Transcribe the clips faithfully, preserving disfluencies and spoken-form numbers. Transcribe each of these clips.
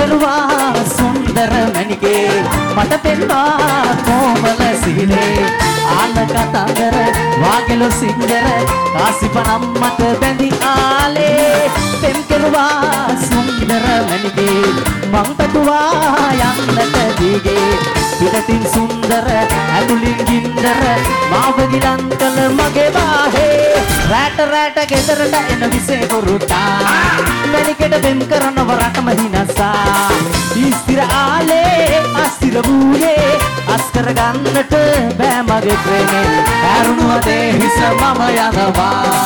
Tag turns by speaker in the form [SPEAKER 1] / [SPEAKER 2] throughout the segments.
[SPEAKER 1] කෙරුවා සුන්දර මණිකේ මට පෙන්වා කොමල සීලේ ආන කතන්දර වාගෙලු සිංදර කාසිපනම් මත බැඳි ආලේ පෙම් කෙරුවා සුන්දර මණිකේ මං පැතුවා යන්නට දීගේ පිටතින් සුන්දර ඇතුලින් ගින්දර මාව ගිලන් කළ මගේ වාහේ රැට රැට ගෙදරට එන විසේ පුරුතා මණිකෙට බෙන් කරන වරටම හිනසා ඉස්තිර ආලේ අස්තිර වූයේ අස්කර ගන්නට බෑ මගේ ප්‍රේමේ ඇරුණු අතේ හිස මම යනවා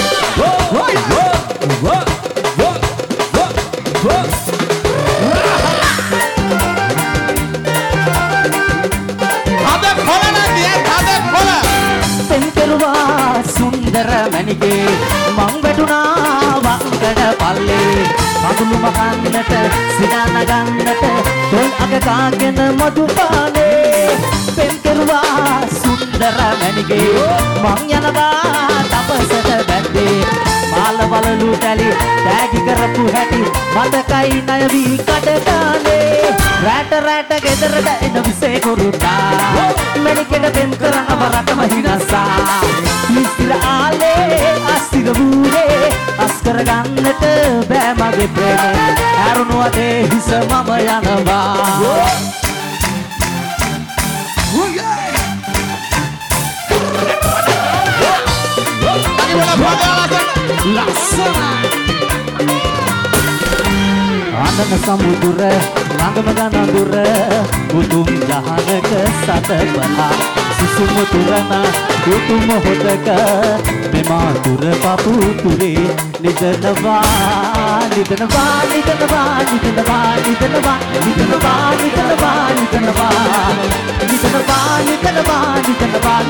[SPEAKER 1] සුන්දර මණිකේ මං වැටුණා වංගඩ පල්ලේ කඳුළු මකන්නට සිනා නගන්නට තොල් අග කාගෙන මధు පානේ පෙම් කෙරුවා සුන්දර මණිකේ මං යනවා තපසට බැද්දේ මාල වලලු තැලි තෑගි කරපු හැටි මතකයි ණය වී කඩදානේ රැට රැට ගෙදරට එන විසේ කුරුතා මණිකෙට පෙම් කරන වරටම හිනසා ඉස්තිර ආලේ අස්තිර වූයේ අස්කර ගන්නට බෑ මගේ ප්‍රේමේ ඇරුණු අතේ හිස මම යනවා ආනන සමුදුර ළඟම ගනඳුර උතුම් ජහනක සත බලා සුසුම තුරන උතුම හොතක මෙමා තුර පපු තුරේ නිදනවා නිදනවා නිදනවා නිදනවා නිදනවා නිදනවා නිදනවා නිදනවා නිදනවා නිදනවා නිදනවා නිදනවා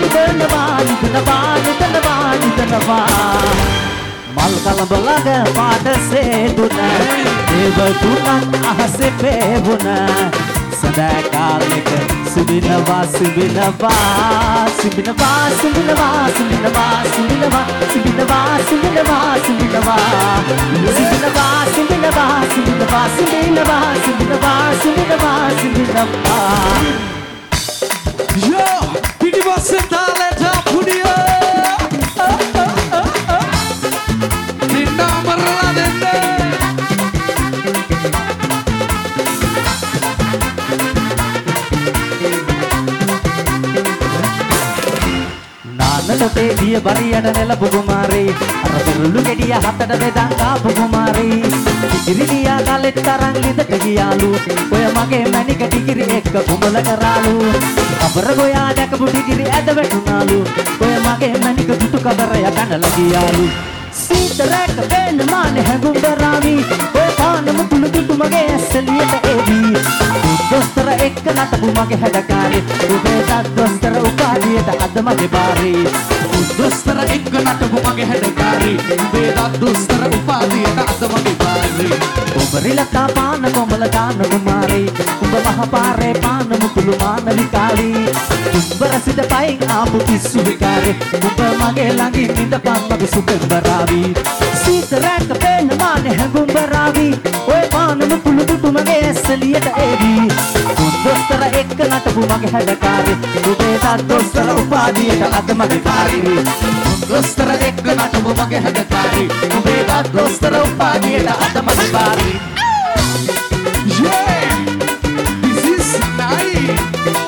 [SPEAKER 1] නිදනවා නිදනවා මල් කලඹ ළඟ පාටසේ දුන දේව තුනක් අහසේ පෙවුන සදා කාලෙක සිඹිනවා සිඹිනවා සිඹිනවා සිඹිනවා සිඹිනවා සිඹිනවා සිඹිනවා සිඹිනවා සිඹිනවා සිඹිනවා සිඹිනවා සිඹිනවා සිඹිනවා සිඹිනවා සිඹිනවා සිඹිනවා
[SPEAKER 2] යෝ පිටිපස්සේ තාලෙට පුඩියෝ
[SPEAKER 1] නලතේ දිය බරියට නෙලපු කුමාරී අර පෙරළු ගෙඩිය හතට බෙදන් කාපු කුමාරී ඉරිදියා කලෙත් තරන් ලිඳට ගියාලු ඔය මගේ මැණික ටිකිරි එක්ක කුඹල කරාලු අපර ගෝයා දැකපු ටිකිරි ඇද වැටුණාලු ඔය මගේ මැණික දුටු කබරය කනලා ගියාලු සීතරක වෙන මානේ හැඟුම් දරාවි ඔය පාන මුතුළු දුටු මගේ ඇස්සලියට එවි දොස්තර එක්ක නටපු මගේ හැඩකාරී ඔබේ දත් දොස්තර උපාධියට අද මගේ බාරී
[SPEAKER 2] දොස්තර එක්ක නටපු මගේ හැඩකාරී ඔබේ දත් දොස්තර උපාධියට අද මගේ බාරී
[SPEAKER 1] ඔබ රිලකා පාන කොමල දාන කුමාරී උඹ මහ පාරේ පාන මුතුළු මාන විකාරී උඹ රසිත පයින් ආපු පිස්සු විකාරී උඹ මගේ ළඟින් ඉඳපන් මගේ සුපෙන් බරාවි සීතරක පෙන්න මානේ හැඟුම් බරාවි ඔය පාන මුතුළු දුටු මගේ ඇස්සලියට එවි දොස්තර එක්ක නටපු මගේ හැඩකාරී ඔබේ දත් දොස්තර උපාධියට අද මගේ බාරී
[SPEAKER 2] දොස්තර එක්ක නටපු මගේ හැඩකාරී ඔබේ දත් දොස්තර උපාධියට අද මගේ බාරී yeah this is nice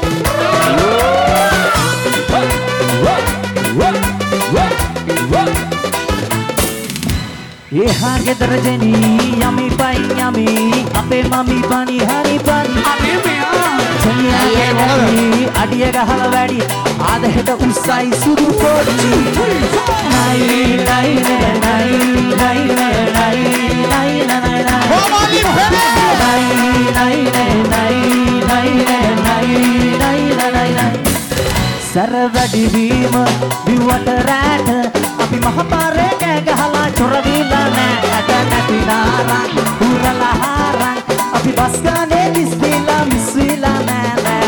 [SPEAKER 1] එහා ගෙදර ජෙනි යමි පයින් යමි අපේ මමි පනි හරි පනි
[SPEAKER 2] අපේ මෙයා
[SPEAKER 1] ජෙනියාගේ වැඩි අඩිය ගහලා වැඩි ආද හෙට උස්සයි සුදු පොඩි නයි නයි නයි නයි නයි නයි නයි නයි
[SPEAKER 2] කොමාලි
[SPEAKER 1] නයි නයි නයි නයි නයි නයි සර වැඩි වීම විවට රැට අපි මහපාරේ කෑ ගහලා චොර දීලා නෑ ඇට නැති නාරං උරලා හාරං අපි බස් ගානේ දිස්විලා මිස්විලා නෑ නෑ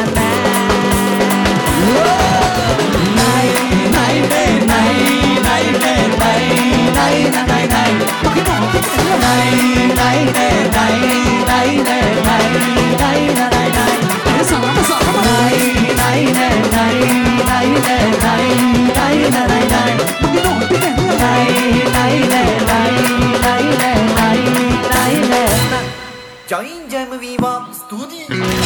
[SPEAKER 1] නෑ නයි නයි නයි නයි නයි නයි නයි නයි නයි නයි නයි නයි නයි නයි නයි නයි නයි නයි
[SPEAKER 2] Eh, sama-sama.
[SPEAKER 1] නයි නයි නයි නයි නයි නයි නයි නයි
[SPEAKER 2] Begitu, begitu.
[SPEAKER 1] නයි නයි නයි නයි නයි නයි නයි නයි
[SPEAKER 3] ජයින් ජයම වීවා ස්තුතියි